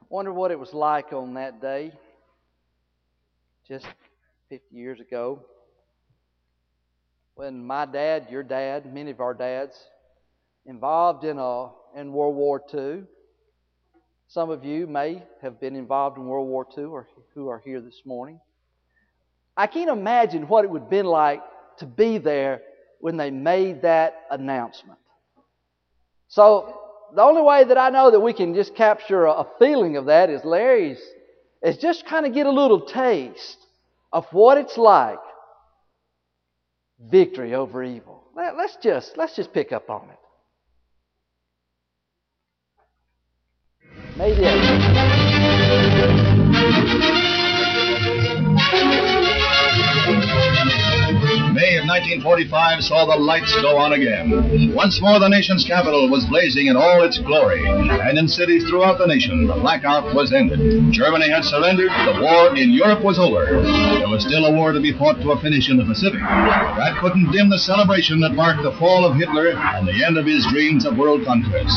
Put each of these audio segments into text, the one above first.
Wonder what it was like on that day, just 50 years ago, when my dad, your dad, many of our dads, involved in World War II. Some of you may have been involved in World War II or who are here this morning. I can't imagine what it would have been like to be there when they made that announcement. So the only way that I know that we can just capture a feeling of that is Larry's, is just kind of get a little taste of what it's like. Victory over evil. Let's just pick up on it. Maybe. May of 1945 saw the lights go on again. Once more the nation's capital was blazing in all its glory, and in cities throughout the nation the blackout was ended. Germany had surrendered, the war in Europe was over. There was still a war to be fought to a finish in the Pacific. That couldn't dim the celebration that marked the fall of Hitler and the end of his dreams of world conquest.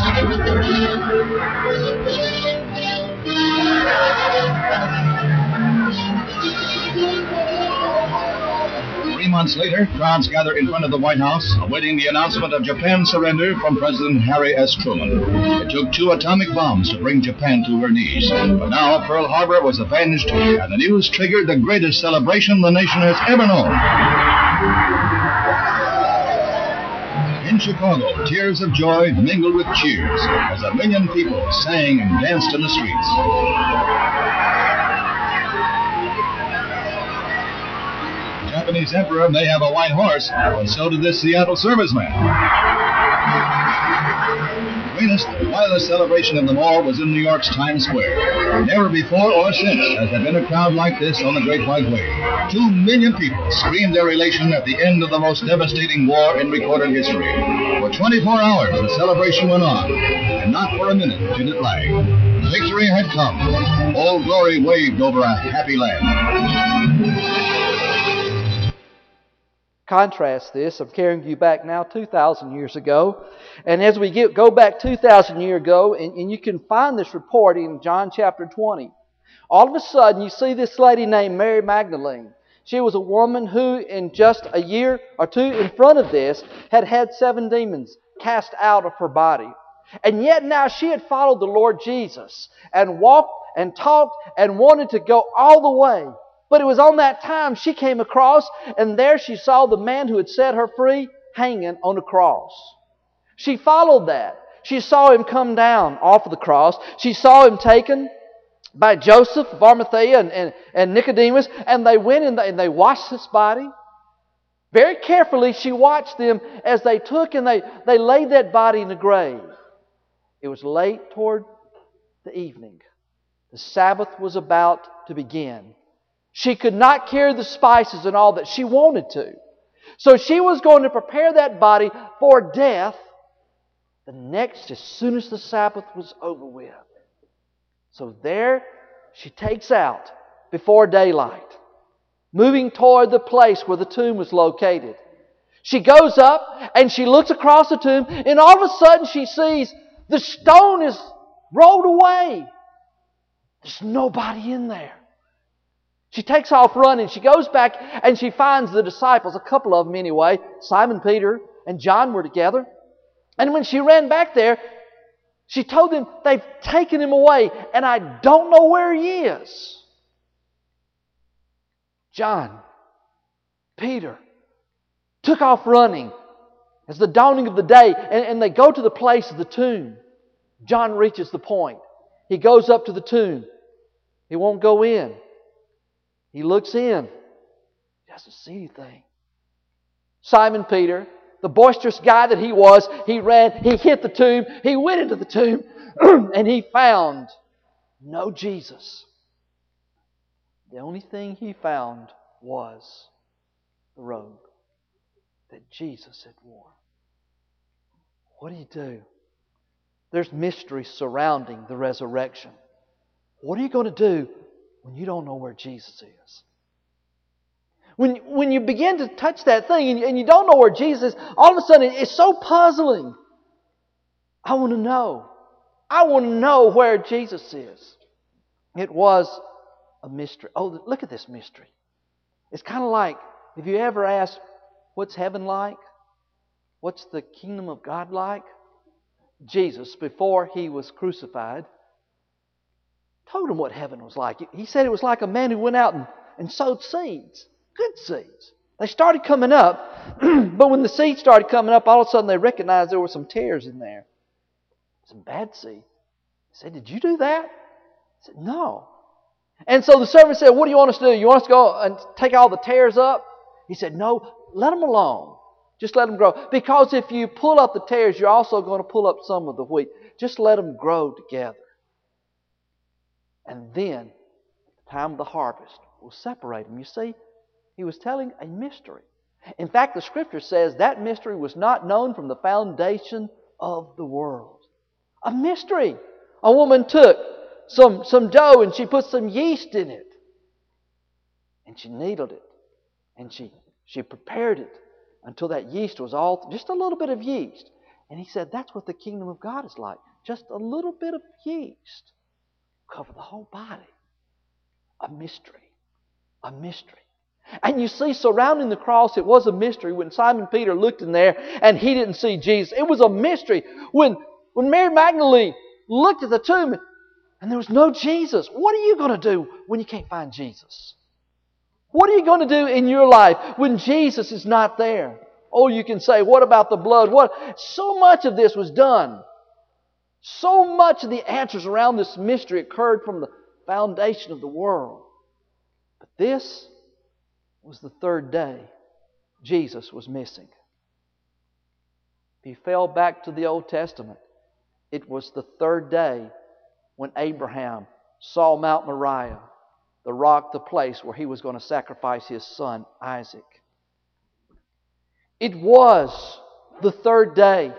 3 months later, crowds gathered in front of the White House, awaiting the announcement of Japan's surrender from President Harry S. Truman. It took 2 atomic bombs to bring Japan to her knees. But now Pearl Harbor was avenged, and the news triggered the greatest celebration the nation has ever known. In Chicago, tears of joy mingled with cheers as 1 million people sang and danced in the streets. The Japanese emperor may have a white horse, but so did this Seattle serviceman. The greatest, wildest celebration of them all was in New York's Times Square. Never before or since has there been a crowd like this on the Great White Way. 2 million people screamed their elation at the end of the most devastating war in recorded history. For 24 hours, the celebration went on, and not for a minute did it lag. Victory had come. Old Glory waved over a happy land. Contrast this. I'm carrying you back now 2,000 years ago. And as we go back 2,000 years ago, and you can find this report in John chapter 20. All of a sudden, you see this lady named Mary Magdalene. She was a woman who, in just a year or two in front of this, had had 7 demons cast out of her body. And yet now she had followed the Lord Jesus and walked and talked and wanted to go all the way. But it was on that time she came across, and there she saw the man who had set her free hanging on a cross. She followed that. She saw him come down off of the cross. She saw him taken by Joseph of Arimathea and Nicodemus, and they went and they washed his body. Very carefully she watched them as they took and they laid that body in the grave. It was late toward the evening. The Sabbath was about to begin. She could not carry the spices and all that she wanted to. So she was going to prepare that body for death as soon as the Sabbath was over with. So there she takes out before daylight, moving toward the place where the tomb was located. She goes up and she looks across the tomb, and all of a sudden she sees the stone is rolled away. There's nobody in there. She takes off running. She goes back and she finds the disciples, a couple of them anyway. Simon Peter and John were together. And when she ran back there, she told them they've taken him away and I don't know where he is. John, Peter, took off running as the dawning of the day, and they go to the place of the tomb. John reaches the point. He goes up to the tomb. He won't go in. He looks in. He doesn't see anything. Simon Peter, the boisterous guy that he was, he ran, he hit the tomb, he went into the tomb, and he found no Jesus. The only thing he found was the robe that Jesus had worn. What do? There's mystery surrounding the resurrection. What are you going to do when you don't know where Jesus is? When you begin to touch that thing and you don't know where Jesus is, all of a sudden it's so puzzling. I want to know. I want to know where Jesus is. It was a mystery. Oh, look at this mystery. It's kind of like, have you ever asked, what's heaven like? What's the kingdom of God like? Jesus, before He was crucified, told him what heaven was like. He said it was like a man who went out and sowed seeds. Good seeds. They started coming up, but when the seeds started coming up, all of a sudden they recognized there were some tares in there. Some bad seed. He said, did you do that? He said, no. And so the servant said, what do you want us to do? You want us to go and take all the tares up? He said, no, let them alone. Just let them grow. Because if you pull up the tares, you're also going to pull up some of the wheat. Just let them grow together. And then, at the time of the harvest, we'll separate them. You see, He was telling a mystery. In fact, the Scripture says that mystery was not known from the foundation of the world. A mystery. A woman took some dough and she put some yeast in it. And she kneaded it. And she prepared it until that yeast was all, just a little bit of yeast. And He said, that's what the kingdom of God is like. Just a little bit of yeast. Cover the whole body. A mystery. A mystery. And you see, surrounding the cross, it was a mystery. When Simon Peter looked in there and he didn't see Jesus, it was a mystery. When Mary Magdalene looked at the tomb and there was no Jesus, what are you going to do when you can't find Jesus? What are you going to do in your life when Jesus is not there? Oh, you can say, what about the blood? So much of this was done. So much of the answers around this mystery occurred from the foundation of the world. But this was the third day Jesus was missing. If you fell back to the Old Testament, it was the third day when Abraham saw Mount Moriah, the rock, the place where he was going to sacrifice his son Isaac. It was the third day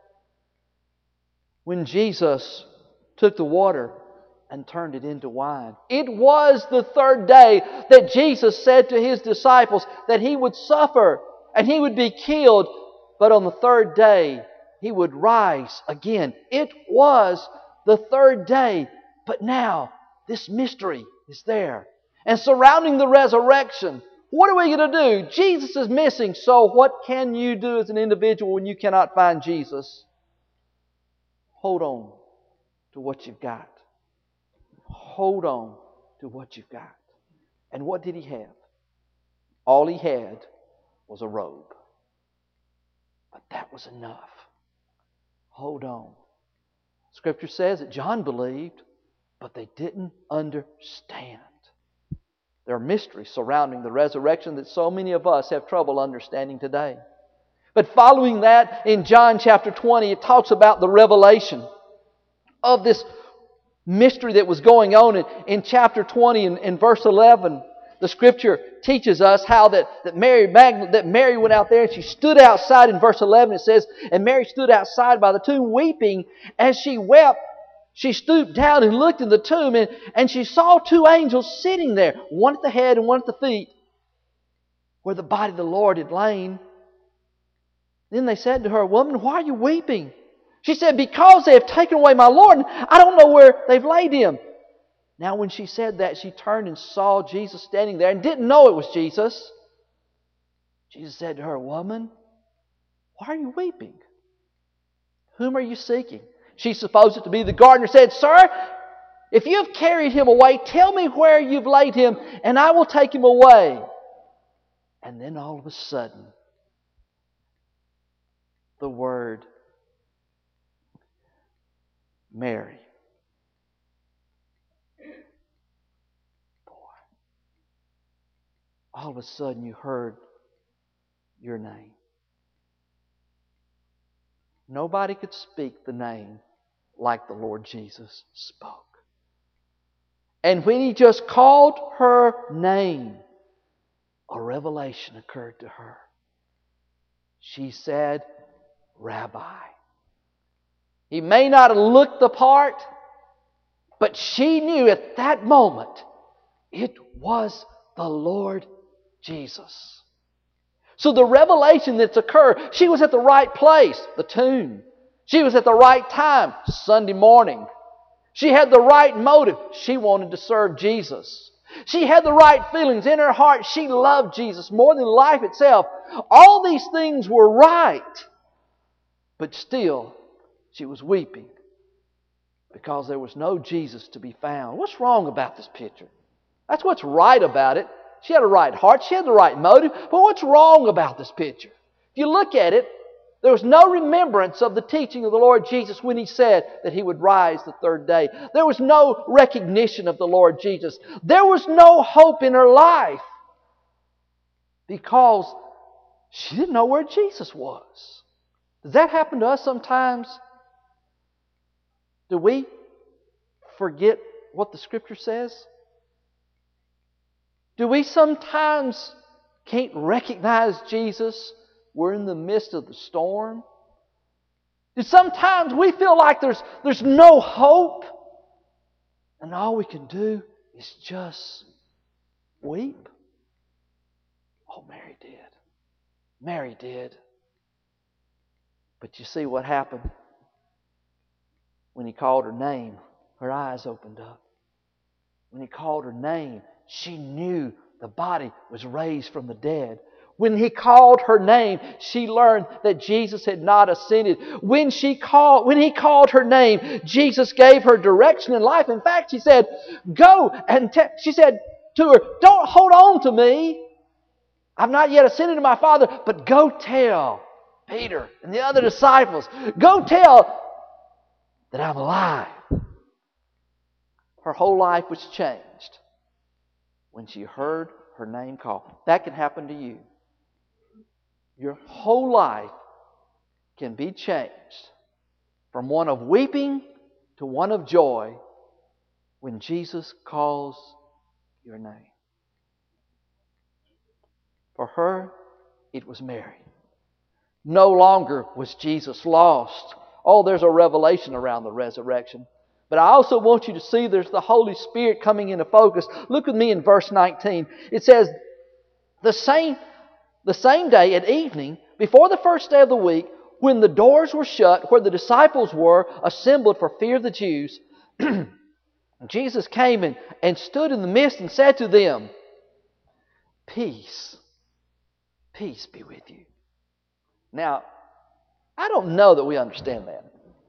when Jesus took the water and turned it into wine. It was the third day that Jesus said to His disciples that He would suffer and He would be killed, but on the third day He would rise again. It was the third day, but now this mystery is there. And surrounding the resurrection, what are we going to do? Jesus is missing, so what can you do as an individual when you cannot find Jesus? Hold on to what you've got. Hold on to what you've got. And what did He have? All He had was a robe. But that was enough. Hold on. Scripture says that John believed, but they didn't understand. There are mysteries surrounding the resurrection that so many of us have trouble understanding today. But following that, in John chapter 20, it talks about the revelation of this mystery that was going on. In chapter 20 and verse 11, the Scripture teaches us how that Mary went out there and she stood outside. In verse 11 it says, and Mary stood outside by the tomb weeping. As she wept, she stooped down and looked in the tomb, and she saw two angels sitting there, one at the head and one at the feet, where the body of the Lord had lain. Then they said to her, woman, why are you weeping? She said, because they have taken away my Lord, and I don't know where they've laid Him. Now when she said that, she turned and saw Jesus standing there and didn't know it was Jesus. Jesus said to her, woman, why are you weeping? Whom are you seeking? She supposed it to be the gardener, said, sir, if you've carried Him away, tell me where you've laid Him, and I will take Him away. And then all of a sudden, the word Mary. Boy. All of a sudden you heard your name. Nobody could speak the name like the Lord Jesus spoke. And when He just called her name, a revelation occurred to her. She said, Rabbi. He may not have looked the part, but she knew at that moment it was the Lord Jesus. So the revelation that's occurred, she was at the right place, the tomb. She was at the right time, Sunday morning. She had the right motive. She wanted to serve Jesus. She had the right feelings in her heart. She loved Jesus more than life itself. All these things were right. But still, she was weeping because there was no Jesus to be found. What's wrong about this picture? That's what's right about it. She had a right heart. She had the right motive. But what's wrong about this picture? If you look at it, there was no remembrance of the teaching of the Lord Jesus when He said that He would rise the third day. There was no recognition of the Lord Jesus. There was no hope in her life because she didn't know where Jesus was. Does that happen to us sometimes? Do we forget what the Scripture says? Do we sometimes can't recognize Jesus? We're in the midst of the storm. And sometimes we feel like there's no hope. And all we can do is just weep. Oh, Mary did. Mary did. But you see what happened? When He called her name, her eyes opened up. When He called her name, she knew the body was raised from the dead. When He called her name, she learned that Jesus had not ascended. When He called her name, Jesus gave her direction in life. In fact, she said, "Go and she said to her, don't hold on to me. I've not yet ascended to my Father, but go tell Peter and the other disciples. Go tell that I'm alive." Her whole life was changed when she heard her name called. That can happen to you. Your whole life can be changed from one of weeping to one of joy when Jesus calls your name. For her, it was Mary. No longer was Jesus lost. Oh, there's a revelation around the resurrection. But I also want you to see there's the Holy Spirit coming into focus. Look with me in verse 19. It says, the same day at evening, before the first day of the week, when the doors were shut, where the disciples were assembled for fear of the Jews, Jesus came and stood in the midst and said to them, "Peace, peace be with you." Now, I don't know that we understand that.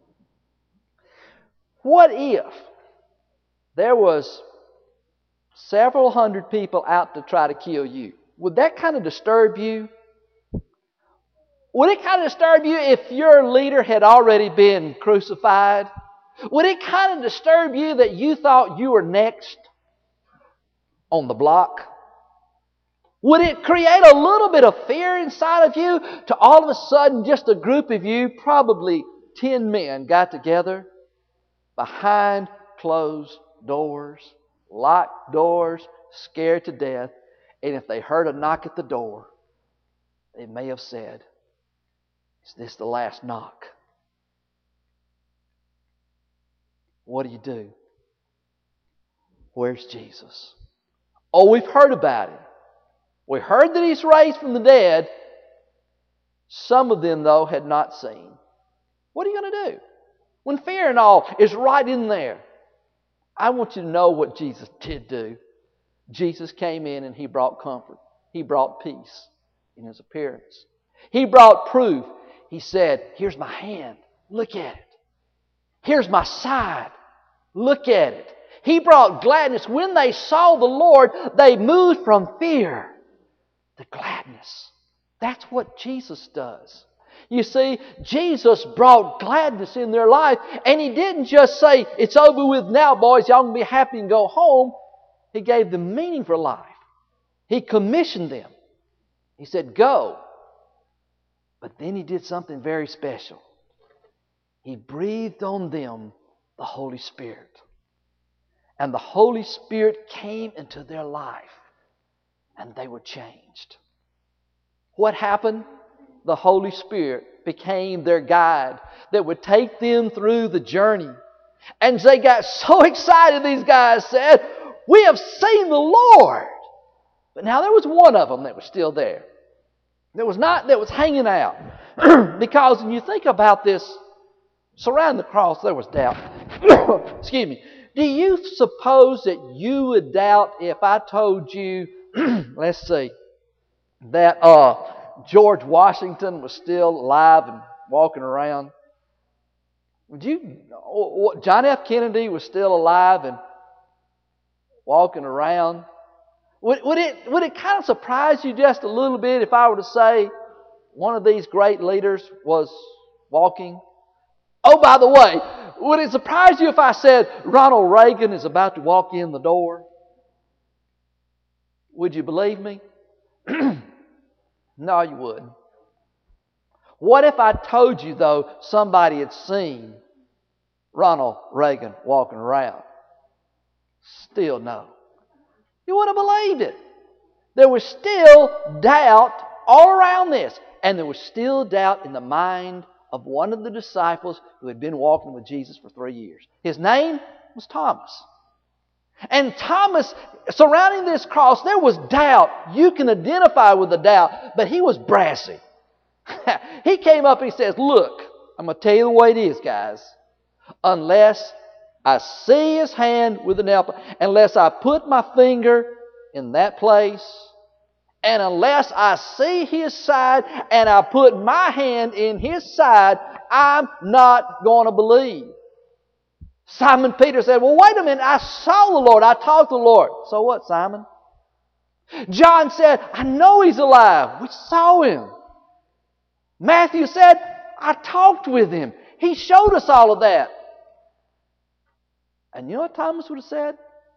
What if there was several hundred people out to try to kill you? Would that kind of disturb you? Would it kind of disturb you if your leader had already been crucified? Would it kind of disturb you that you thought you were next on the block? Would it create a little bit of fear inside of you to all of a sudden just a group of you, probably 10 men, got together behind closed doors, locked doors, scared to death, and if they heard a knock at the door, they may have said, "Is this the last knock?" What do? Where's Jesus? Oh, we've heard about Him. We heard that He's raised from the dead. Some of them, though, had not seen. What are you going to do when fear and all is right in there? I want you to know what Jesus did do. Jesus came in and He brought comfort. He brought peace in His appearance. He brought proof. He said, "Here's my hand. Look at it. Here's my side. Look at it." He brought gladness. When they saw the Lord, they moved from fear to gladness. That's what Jesus does. You see, Jesus brought gladness in their life, and He didn't just say, "It's over with now, boys. Y'all can be happy and go home." He gave them meaning for life. He commissioned them. He said, "Go." But then He did something very special. He breathed on them the Holy Spirit. And the Holy Spirit came into their life, and they were changed. What happened? The Holy Spirit became their guide that would take them through the journey. And they got so excited, these guys said, "We have seen the Lord." But now there was one of them that was still there. That was hanging out. Because when you think about this, surrounding the cross, there was doubt. Excuse me. Do you suppose that you would doubt if I told you, let's see, that George Washington was still alive and walking around? Would you? John F. Kennedy was still alive and walking around? Would it kind of surprise you just a little bit if I were to say one of these great leaders was walking? Oh, by the way, would it surprise you if I said Ronald Reagan is about to walk in the door? Would you believe me? No, you wouldn't. What if I told you, though, somebody had seen Ronald Reagan walking around? Still no. You wouldn't have believed it. There was still doubt all around this. And there was still doubt in the mind of one of the disciples who had been walking with Jesus for 3 years. His name was Thomas. And Thomas, surrounding this cross, there was doubt. You can identify with the doubt, but he was brassy. He came up and he says, look, I'm going to tell you the way it is, guys. Unless I see His hand with the nail, unless I put my finger in that place, and unless I see His side and I put my hand in His side, I'm not going to believe. Simon Peter said, well, wait a minute, I saw the Lord, I talked to the Lord. So what, Simon? John said, I know He's alive. We saw Him. Matthew said, I talked with Him. He showed us all of that. And you know what Thomas would have said?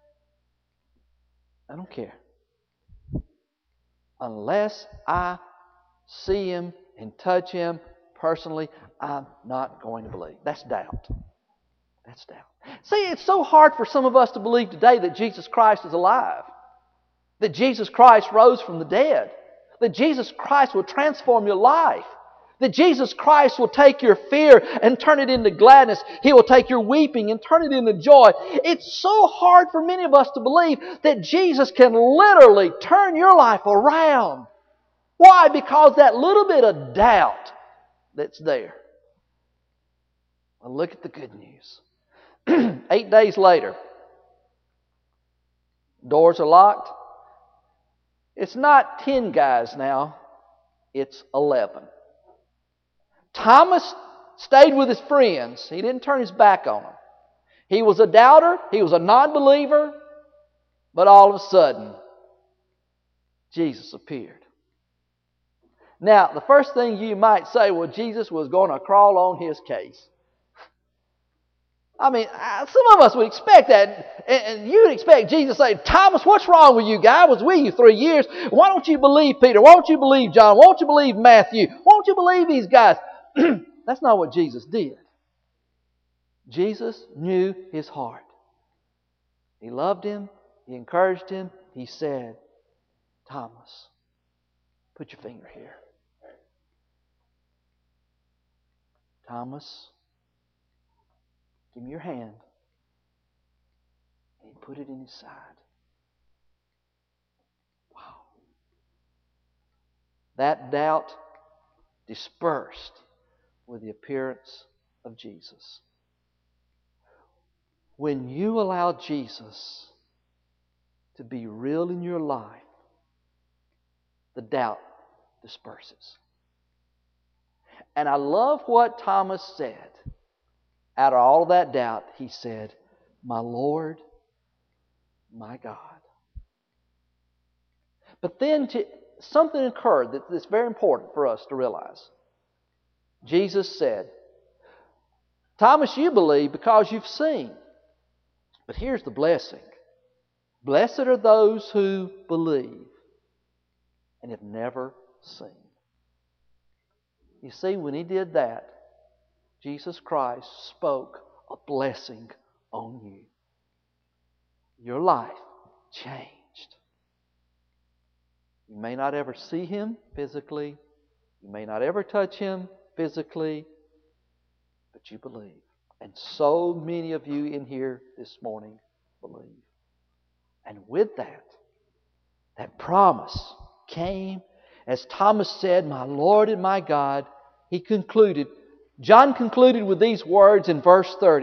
I don't care. Unless I see Him and touch Him personally, I'm not going to believe. That's doubt. That's doubt. See, it's so hard for some of us to believe today that Jesus Christ is alive. That Jesus Christ rose from the dead. That Jesus Christ will transform your life. That Jesus Christ will take your fear and turn it into gladness. He will take your weeping and turn it into joy. It's so hard for many of us to believe that Jesus can literally turn your life around. Why? Because that little bit of doubt that's there. Well, look at the good news. 8 days later, doors are locked. It's not 10 guys now. It's 11. Thomas stayed with his friends. He didn't turn his back on them. He was a doubter. He was a non-believer. But all of a sudden, Jesus appeared. Now, the first thing you might say, well, Jesus was going to crawl on His case. I mean, some of us would expect that. And you would expect Jesus to say, Thomas, what's wrong with you, guy? I was with you 3 years. Why don't you believe Peter? Why don't you believe John? Why don't you believe Matthew? Why don't you believe these guys? That's not what Jesus did. Jesus knew his heart. He loved him. He encouraged him. He said, Thomas, put your finger here. Thomas, give me your hand. And he put it in his side. Wow. That doubt dispersed with the appearance of Jesus. When you allow Jesus to be real in your life, the doubt disperses. And I love what Thomas said. Out of all of that doubt, he said, my Lord, my God. But then something occurred that's very important for us to realize. Jesus said, Thomas, you believe because you've seen. But here's the blessing. Blessed are those who believe and have never seen. You see, when He did that, Jesus Christ spoke a blessing on you. Your life changed. You may not ever see Him physically. You may not ever touch Him physically. But you believe. And so many of you in here this morning believe. And with that promise came, as Thomas said, my Lord and my God. He concluded, John concluded with these words in verse 30,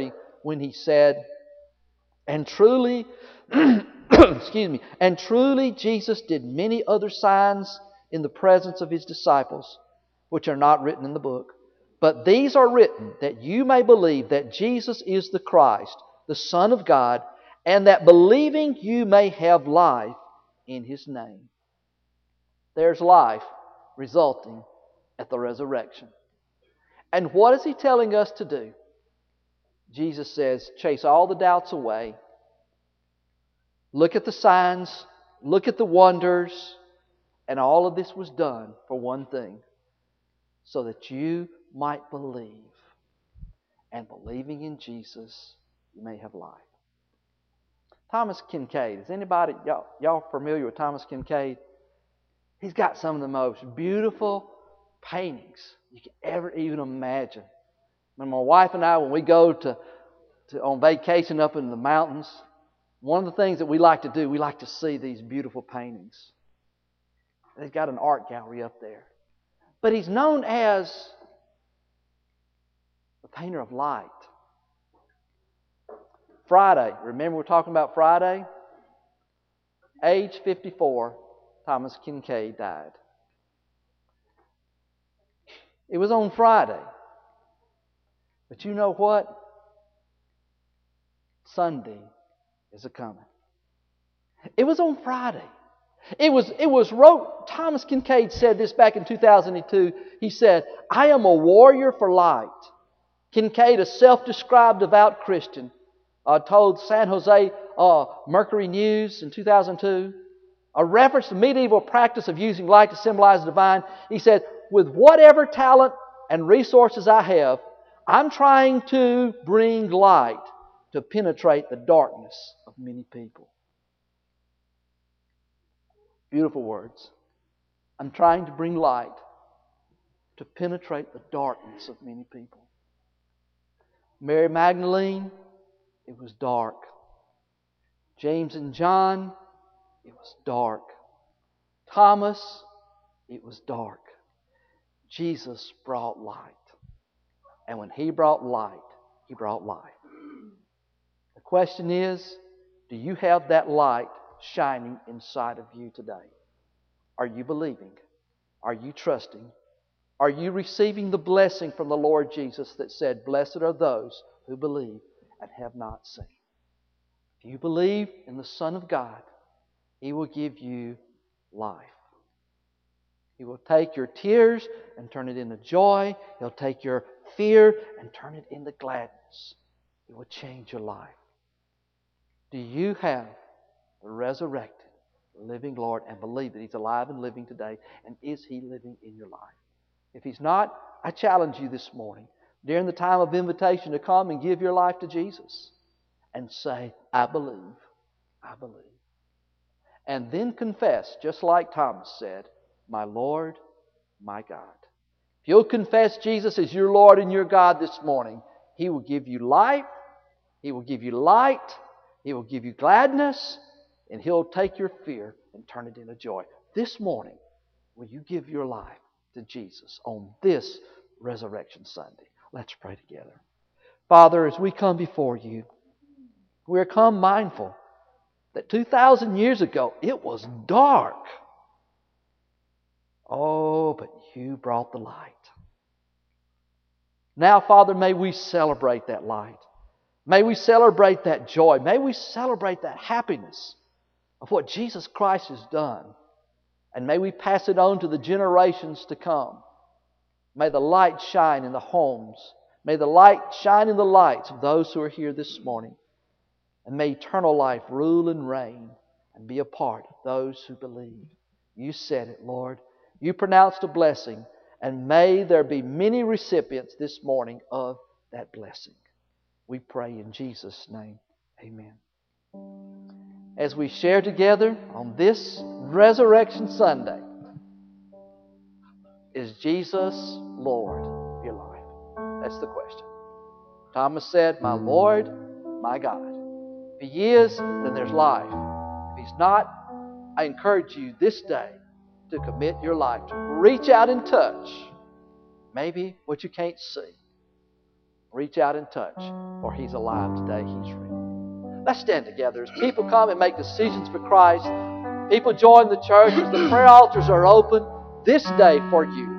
when He said, and truly, excuse me, and truly Jesus did many other signs in the presence of His disciples, which are not written in the book. But these are written that you may believe that Jesus is the Christ, the Son of God, and that believing you may have life in His name. There's life resulting at the resurrection. And what is He telling us to do? Jesus says, chase all the doubts away. Look at the signs. Look at the wonders. And all of this was done for one thing, so that you might believe. And believing in Jesus, you may have life. Thomas Kinkade. Is anybody, y'all familiar with Thomas Kinkade? He's got some of the most beautiful paintings you can ever even imagine. When my wife and I, when we go to on vacation up in the mountains, one of the things that we like to do, we like to see these beautiful paintings. They've got an art gallery up there. But he's known as the painter of light. Friday, remember we're talking about Friday? Age 54, Thomas Kinkade died. It was on Friday. But you know what? Sunday is a-coming. It was on Friday. It was wrote. Thomas Kinkade said this back in 2002. He said, I am a warrior for light. Kinkade, a self-described devout Christian, told San Jose Mercury News in 2002, a reference to medieval practice of using light to symbolize the divine. He said, with whatever talent and resources I have, I'm trying to bring light to penetrate the darkness of many people. Beautiful words. I'm trying to bring light to penetrate the darkness of many people. Mary Magdalene, it was dark. James and John, it was dark. Thomas, it was dark. Jesus brought light. And when He brought light, He brought life. The question is, do you have that light shining inside of you today? Are you believing? Are you trusting? Are you receiving the blessing from the Lord Jesus that said, blessed are those who believe and have not seen? If you believe in the Son of God, He will give you life. He will take your tears and turn it into joy. He'll take your fear and turn it into gladness. He will change your life. Do you have the resurrected, living Lord and believe that He's alive and living today? And is He living in your life? If He's not, I challenge you this morning, during the time of invitation, to come and give your life to Jesus and say, I believe. I believe. And then confess, just like Thomas said, my Lord, my God. If you'll confess Jesus as your Lord and your God this morning, He will give you life, He will give you light, He will give you gladness, and He'll take your fear and turn it into joy. This morning, will you give your life to Jesus on this Resurrection Sunday? Let's pray together. Father, as we come before You, we're come mindful that 2,000 years ago, it was dark. Oh, but You brought the light. Now, Father, may we celebrate that light. May we celebrate that joy. May we celebrate that happiness of what Jesus Christ has done. And may we pass it on to the generations to come. May the light shine in the homes. May the light shine in the lights of those who are here this morning. And may eternal life rule and reign and be a part of those who believe. You said it, Lord. You pronounced a blessing. And may there be many recipients this morning of that blessing. We pray in Jesus' name. Amen. As we share together on this Resurrection Sunday, is Jesus Lord of your life? That's the question. Thomas said, my Lord, my God. If He is, then there's life. If He's not, I encourage you this day to commit your life, to reach out and touch maybe what you can't see, Reach out and touch, for He's alive today. He's real. Let's stand together as people come and make decisions for Christ. People join the church as the prayer altars are open this day for you.